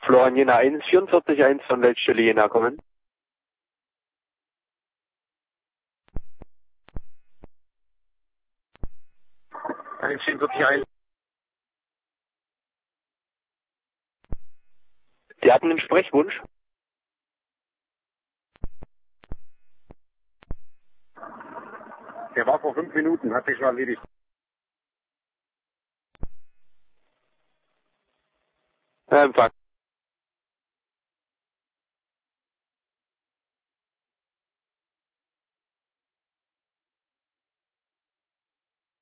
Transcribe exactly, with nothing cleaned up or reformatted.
Florian Jena eins, vierundvierzig eins von Leitstelle Jena kommen. eins, vierundvierzig eins. Sie hatten einen Sprechwunsch? Der war vor fünf Minuten, hat sich schon erledigt. Ja, Empfang.